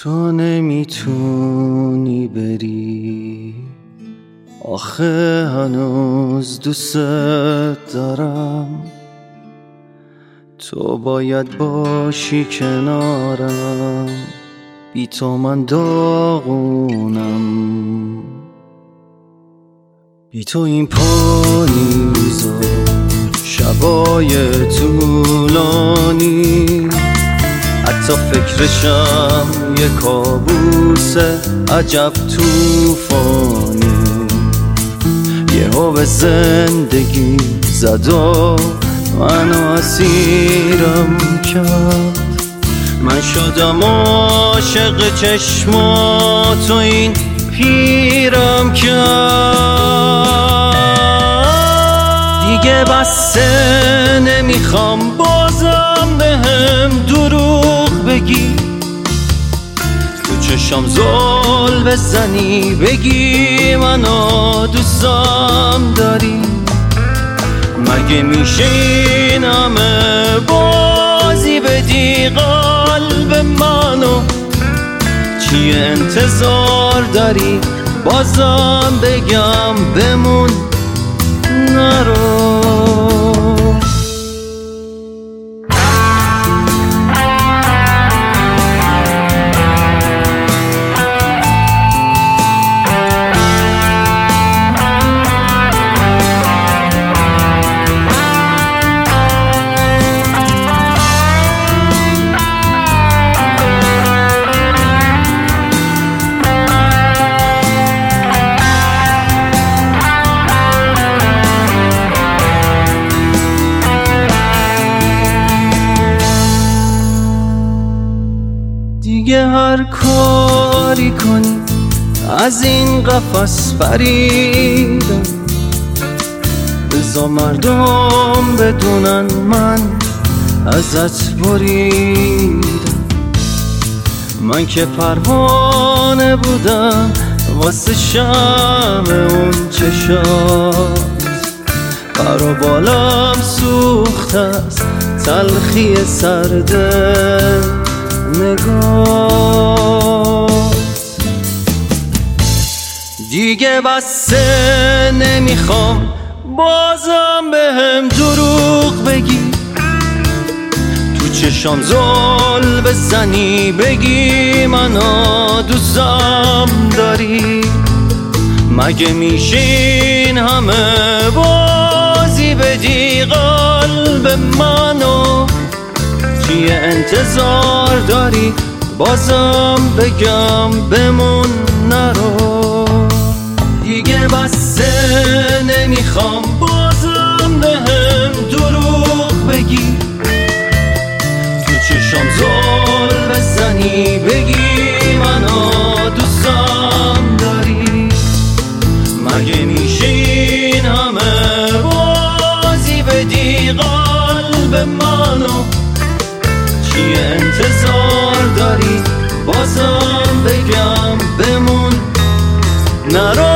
تو نمیتونی بری، آخه هنوز دوست دارم. تو باید باشی کنارم، بی تو من داغونم. بی تو این پاییز و شبای طولانی، حتی فکرشم یه کابوس عجب طوفانی. یهو به زندگی زد و منو اسیرم کرد. من شدم عاشق چشمات و این پیرم کرد. دیگه بسه نمیخوام بازم بهم دروغ بگی، تو چشم زل بزنی بگی منو دوستم داری. مگه میشه این همه بازی بدی قلب منو؟ چیه انتظار داری بازم بگم بمون نرو؟ دیگه هر کاری کنی از این قفس پریدم، بذار مردم بدونن من ازت بریدم. من که پروانه بودم واسه شمع اون چشات، برا بالم سوخت از تلخی سرده نگات. دیگه بسه نمیخوام بازم بهم دروغ بگی، تو چشام زل بزنی بگی منو دوستم داری. مگه میشه این همه بازی بدی قلب منو؟ چیه انتظار داری بازم بگم بمون نرو؟ دیگه بسه نمیخوام بازم بهم دروغ بگی، تو چشام زل بزنی بگی منو دوستم داری. مگه میشه این همه بازی بدی قلب منو؟ چیه انتظار داری بازم بگم بمون نرو؟